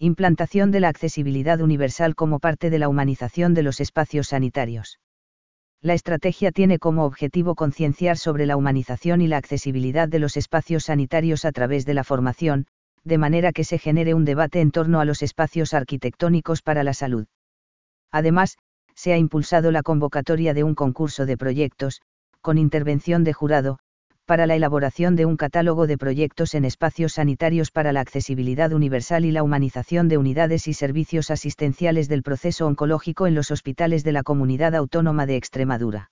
Implantación de la accesibilidad universal como parte de la humanización de los espacios sanitarios. La estrategia tiene como objetivo concienciar sobre la humanización y la accesibilidad de los espacios sanitarios a través de la formación, de manera que se genere un debate en torno a los espacios arquitectónicos para la salud. Además, se ha impulsado la convocatoria de un concurso de proyectos, con intervención de jurado, para la elaboración de un catálogo de proyectos en espacios sanitarios para la accesibilidad universal y la humanización de unidades y servicios asistenciales del proceso oncológico en los hospitales de la Comunidad Autónoma de Extremadura.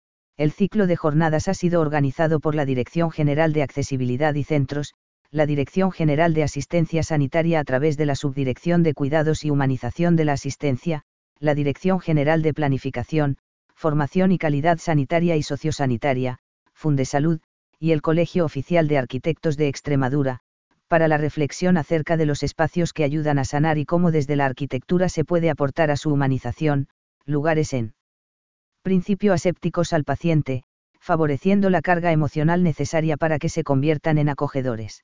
El ciclo de jornadas ha sido organizado por la Dirección General de Accesibilidad y Centros, la Dirección General de Asistencia Sanitaria a través de la Subdirección de Cuidados y Humanización de la Asistencia, la Dirección General de Planificación, Formación y Calidad Sanitaria y Sociosanitaria, Fundesalud, y el Colegio Oficial de Arquitectos de Extremadura, para la reflexión acerca de los espacios que ayudan a sanar y cómo desde la arquitectura se puede aportar a su humanización, lugares en principio asépticos al paciente, favoreciendo la carga emocional necesaria para que se conviertan en acogedores.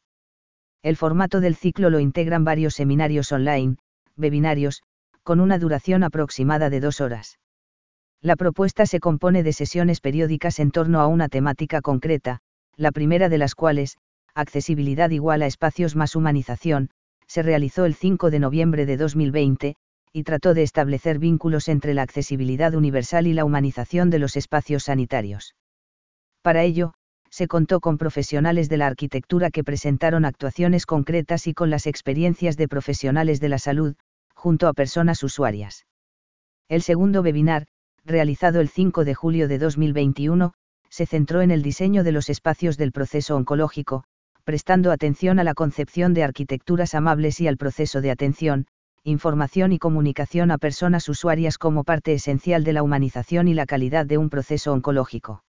El formato del ciclo lo integran varios seminarios online, webinarios, con una duración aproximada de 2 horas. La propuesta se compone de sesiones periódicas en torno a una temática concreta, la primera de las cuales, accesibilidad igual a espacios más humanización, se realizó el 5 de noviembre de 2020, y trató de establecer vínculos entre la accesibilidad universal y la humanización de los espacios sanitarios. Para ello, se contó con profesionales de la arquitectura que presentaron actuaciones concretas y con las experiencias de profesionales de la salud, junto a personas usuarias. El segundo webinar, realizado el 5 de julio de 2021, se centró en el diseño de los espacios del proceso oncológico, prestando atención a la concepción de arquitecturas amables y al proceso de atención, información y comunicación a personas usuarias como parte esencial de la humanización y la calidad de un proceso oncológico.